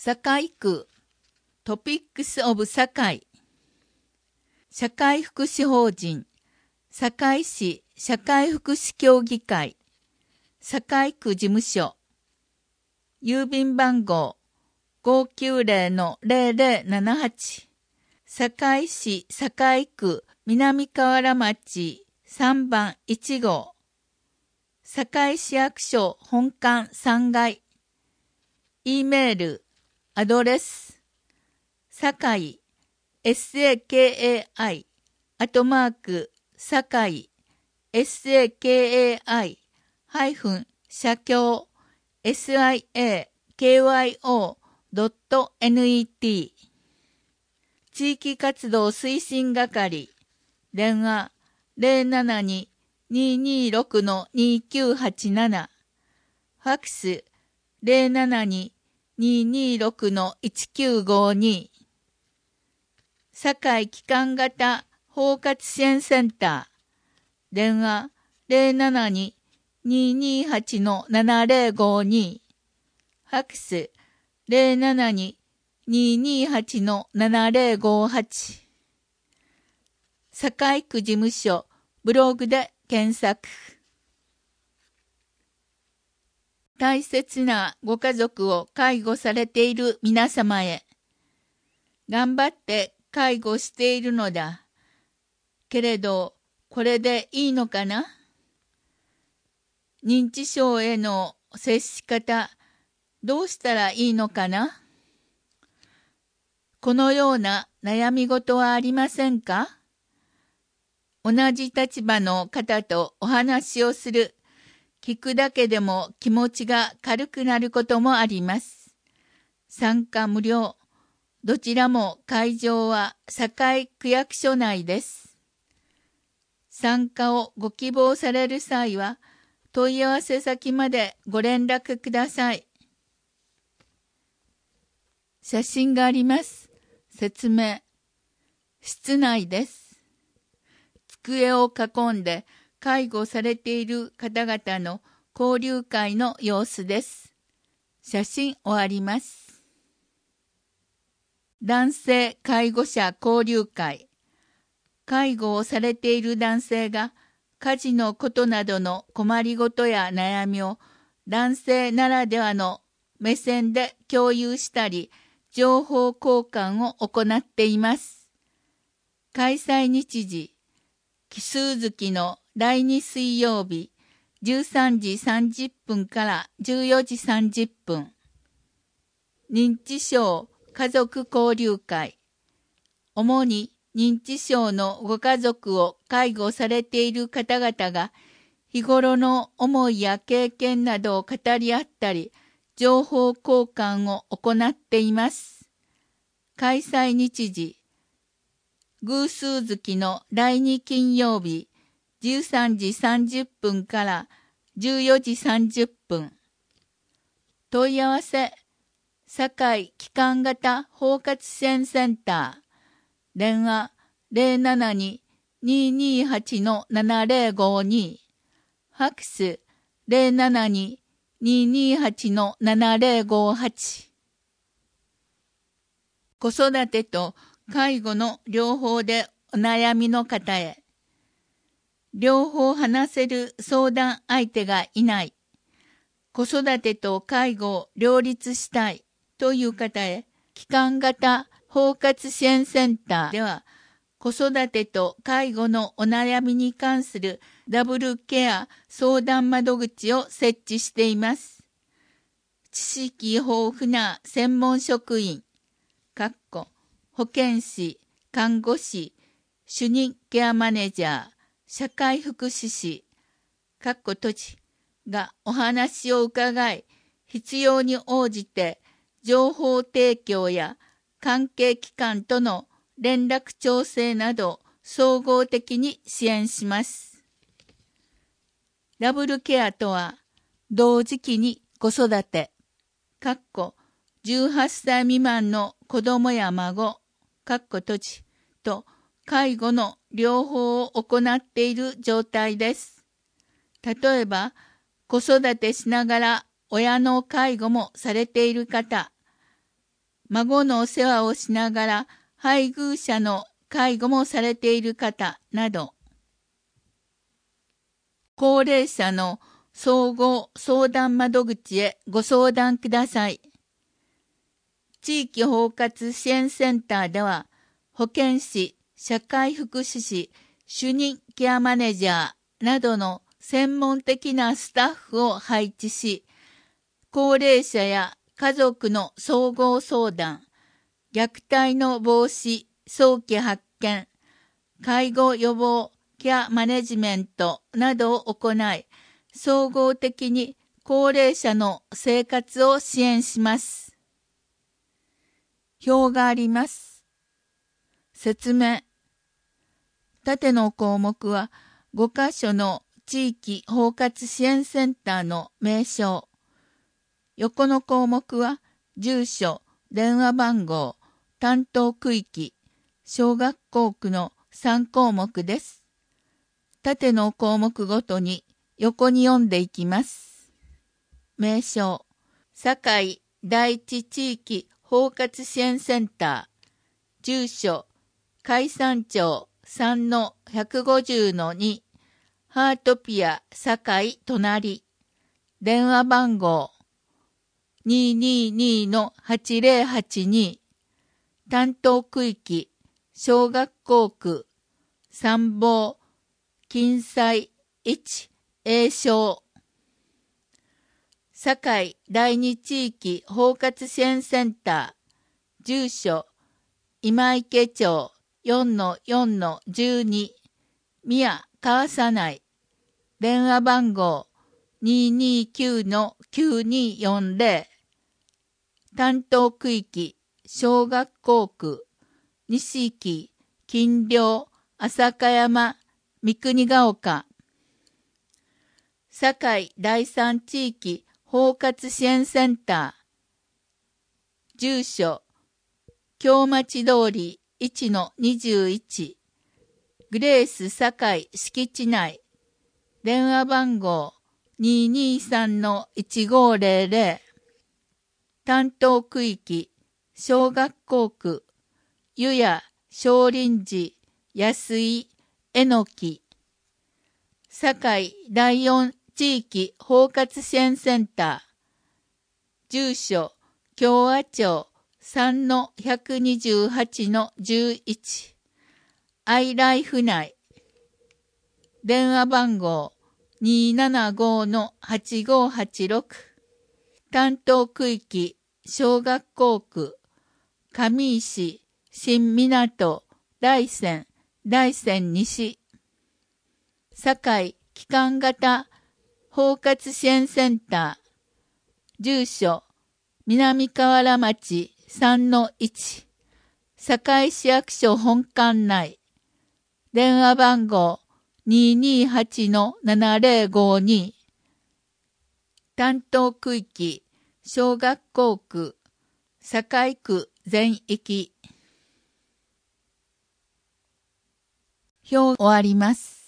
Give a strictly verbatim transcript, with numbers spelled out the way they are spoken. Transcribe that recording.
堺区トピックスオブ堺社会福祉法人堺市社会福祉協議会堺区事務所郵便番号 ごーきゅうぜろのぜろぜろななはち 堺市堺区南河原町さんばんいちごう堺市役所本館さんがい E メールアドレス堺 sakai アットマーク堺 sakai ハイフン社協 siakyo ドット net 地域活動推進係電話 ゼロななに にーにーろく にーきゅうはちなな ファックス ゼロななに にーにーろく いちきゅうごに 堺機関型包括支援センター電話 ゼロななに にーにーはち ななゼロごに ファックス ゼロななに にーにーはち ななゼロごはち 堺区事務所ブログで検索。大切なご家族を介護されている皆様へ、頑張って介護しているのだ。けれど、これでいいのかな？認知症への接し方、どうしたらいいのかな？このような悩み事はありませんか？同じ立場の方とお話をする、聞くだけでも気持ちが軽くなることもあります。参加無料。どちらも会場は堺区役所内です。参加をご希望される際は、問い合わせ先までご連絡ください。写真があります。説明。室内です。机を囲んで介護されている方々の交流会の様子です。写真終わります。男性介護者交流会。介護をされている男性が家事のことなどの困りごとや悩みを男性ならではの目線で共有したり、情報交換を行っています。開催日時、奇数月のだいに水曜日、じゅうさんじさんじゅっぷんからじゅうよじさんじゅっぷん。認知症家族交流会。主に認知症のご家族を介護されている方々が、日頃の思いや経験などを語り合ったり、情報交換を行っています。開催日時、偶数月のだいに金曜日、じゅうさんじさんじゅっぷんからじゅうよじさんじゅっぷん。問い合わせ、堺機関型包括支援センター、電話 ゼロななに にーにーはち ななゼロごに、ファックス ゼロななに にーにーはち ななゼロごはち。子育てと介護の両方でお悩みの方へ、両方話せる相談相手がいない、子育てと介護を両立したいという方へ、機関型包括支援センターでは、子育てと介護のお悩みに関するダブルケア相談窓口を設置しています。知識豊富な専門職員、かっこ保健師、看護師、主任ケアマネージャー、社会福祉士、かっこ閉じがお話を伺い、必要に応じて情報提供や関係機関との連絡調整など総合的に支援します。ダブルケアとは、同時期に子育て、かっこじゅうはっさい未満の子供や孫、かっこ閉じと介護の両方を行っている状態です。例えば、子育てしながら親の介護もされている方、 孫のお世話をしながら配偶者の介護もされている方など、高齢者の総合相談窓口へご相談ください。地域包括支援センターでは、保健師、社会福祉士、主任ケアマネージャーなどの専門的なスタッフを配置し、高齢者や家族の総合相談、虐待の防止、早期発見、介護予防、ケアマネジメントなどを行い、総合的に高齢者の生活を支援します。表があります。説明。縦の項目はごカ所の地域包括支援センターの名称。横の項目は住所、電話番号、担当区域、小学校区のさん項目です。縦の項目ごとに横に読んでいきます。名称、堺第一地域包括支援センター、住所、海山町 さんのひゃくごじゅうのに、ハートピア堺隣、電話番号 にーにーにーのはちぜろはちに、担当区域、小学校区、参謀、近災いち、栄翔。堺第二地域包括支援センター、住所、今池町 よんのよんのじゅうに、宮川佐内、電話番号 にーにーきゅうのきゅうにーよんぜろ、担当区域、小学校区、西木、金陵、浅香山、三国ヶ丘。堺第三地域包括支援センター、住所、京町通り いちのにじゅういち、グレース堺敷地内、電話番号 にーにーさんのいちごぜろぜろ、担当区域、小学校区、湯屋、少林寺、安井、えのき。堺第四地域包括支援センター、住所、共和町 さんのひゃくにじゅうはちのじゅういち、アイライフ内、電話番号 にーななごのはちごはちろく、担当区域、小学校区、上石、新港、大山、大山西。堺機関型包括支援センター、住所、南河原町 さんのいち、堺市役所本館内、電話番号 にーにーはちのななぜろごに、担当区域、小学校区、堺区全域。表終わります。